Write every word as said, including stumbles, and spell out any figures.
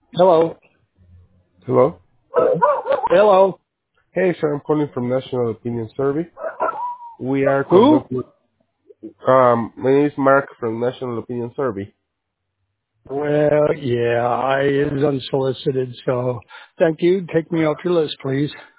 Hello. Hello? Hello. Hey, sir, I'm calling from National Opinion Survey. We are Who? conducting, um, my name is Mark from National Opinion Survey. Well, yeah, I is unsolicited, so thank you. Take me off your list, please.